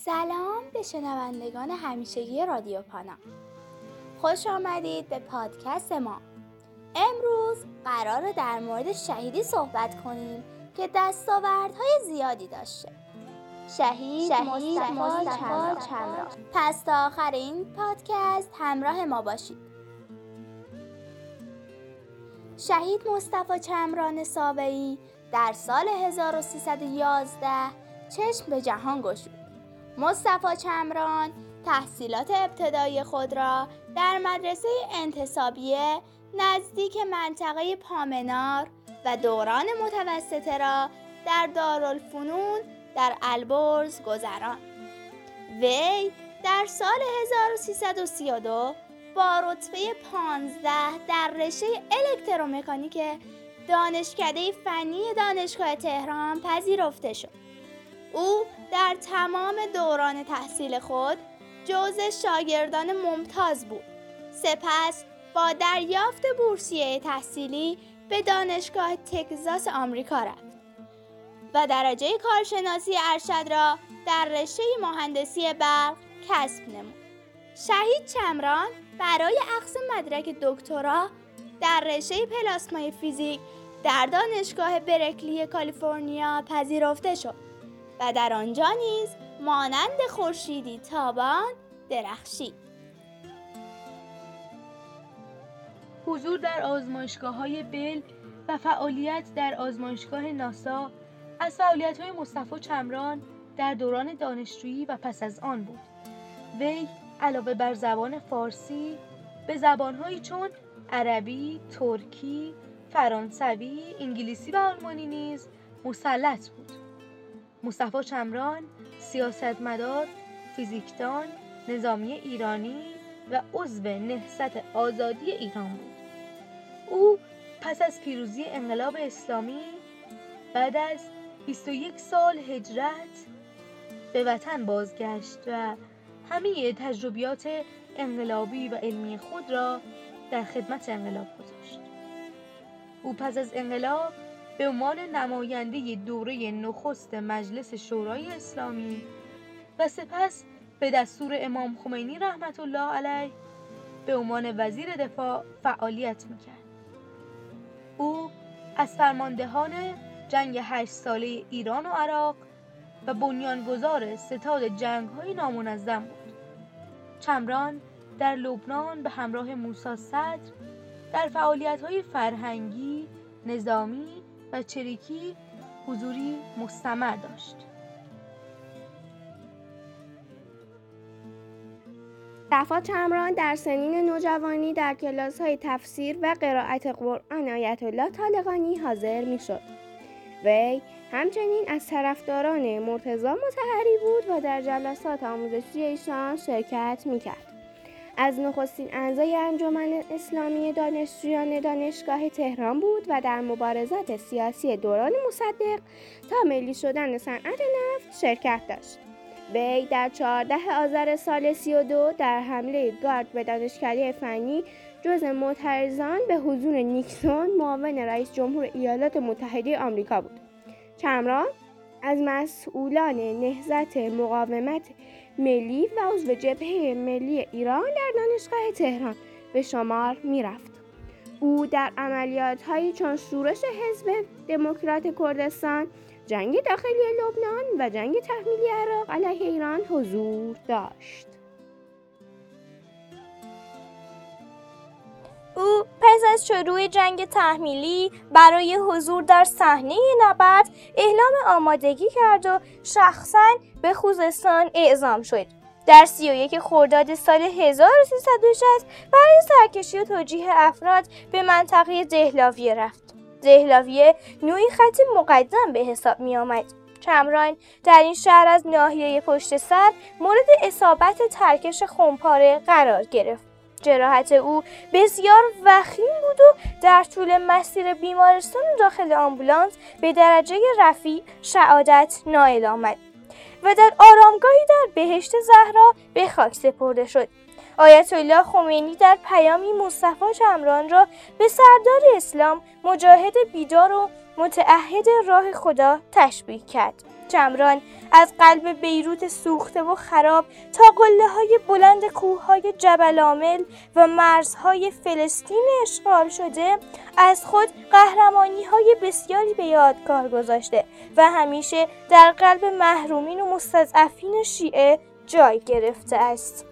سلام به شنوندگان همیشگی رادیو پانا. خوش آمدید به پادکست ما. امروز قراره در مورد شهیدی صحبت کنیم که دستاوردهای زیادی داشته. شهید مصطفی چمران. پس تا آخر این پادکست همراه ما باشید. شهید مصطفی چمران ساوه‌ای در سال 1311 چشم به جهان گشود. مصطفی چمران تحصیلات ابتدایی خود را در مدرسه انتصابیه نزدیک منطقه پامنار و دوران متوسطه را در دارالفنون در البرز گذراند. وی در سال 1332 با رتبه 15 در رشته الکترومکانیک دانشکده فنی دانشگاه تهران پذیرفته شد. او در تمام دوران تحصیل خود جزو شاگردان ممتاز بود. سپس با دریافت بورسیه تحصیلی به دانشگاه تگزاس آمریکا رفت و درجه کارشناسی ارشد را در رشته مهندسی برق کسب نمود. شهید چمران برای اخذ مدرک دکترا در رشته پلاسمای فیزیک در دانشگاه برکلی کالیفرنیا پذیرفته شد و در آنجا نیز مانند خورشیدی تابان درخشید. حضور در آزمایشگاه‌های بل و فعالیت در آزمایشگاه ناسا از فعالیت‌های مصطفی چمران در دوران دانشجویی و پس از آن بود. وی علاوه بر زبان فارسی به زبان‌هایی چون عربی، ترکی، فرانسوی، انگلیسی و آلمانی نیز مسلط بود. مصطفی چمران سیاستمدار، فیزیکدان، نظامی ایرانی و عضو نهضت آزادی ایران بود. او پس از پیروزی انقلاب اسلامی بعد از 21 سال هجرت به وطن بازگشت و همه تجربیات انقلابی و علمی خود را در خدمت انقلاب گذاشت. او پس از انقلاب به عنوان نماینده دوره نخست مجلس شورای اسلامی و سپس به دستور امام خمینی رحمت الله علیه به عنوان وزیر دفاع فعالیت میکرد. او از فرماندهان جنگ 8 ساله ایران و عراق و بنیانگذار ستاد جنگ‌های نامنظم بود. چمران در لبنان به همراه موسی صدر در فعالیت‌های فرهنگی، نظامی و چریکی حضوری مستمر داشت. مصطفی چمران در سنین نوجوانی در کلاس‌های تفسیر و قرائت قرآن آیت الله طالقانی حاضر می‌شد. وی همچنین از طرفداران مرتضی مطهری بود و در جلسات آموزشی ایشان شرکت می‌کرد. از نخستین اعضای انجمن اسلامی دانشجویان دانشگاه تهران بود و در مبارزات سیاسی دوران مصدق تا ملی شدن صنعت نفت شرکت داشت. وی در 14 آذر سال 32 در حمله گارد به دانشکده فنی جزو معترضان به حضور نیکسون معاون رئیس جمهور ایالات متحده آمریکا بود. چمران از مسئولان نهضت مقاومت ملی و عضو جبهه ملی ایران در دانشگاه تهران به شمار می‌رفت. او در عملیات‌هایی چون شورش حزب دموکرات کردستان، جنگ داخلی لبنان و جنگ تحمیلی عراق علیه ایران حضور داشت. او پس از شروع جنگ تحمیلی برای حضور در صحنه نبرد اعلام آمادگی کرد و شخصاً به خوزستان اعزام شد. در 31 خرداد سال 1360 برای سرکشی و توجیه افراد به منطقه دهلاویه رفت. دهلاویه نوعی خط مقدم به حساب می آمد. چمران در این شهر از ناحیه پشت سر مورد اصابت ترکش خمپاره قرار گرفت. جراحت او بسیار وخیم بود و در طول مسیر بیمارستان و داخل آمبولانس به درجه رفیع شهادت نائل آمد و در آرامگاهی در بهشت زهرا به خاک سپرده شد. آیت الله خمینی در پیامی مصطفی چمران را به سردار اسلام، مجاهد بیدار و متعهد راه خدا تشبیه کرد. چمران از قلب بیروت سوخته و خراب تا قله‌های بلند کوه‌های جبل عامل و مرزهای فلسطین اشغال شده از خود قهرمانی‌های بسیاری به یادگار گذاشته و همیشه در قلب محرومین و مستضعفین شیعه جای گرفته است.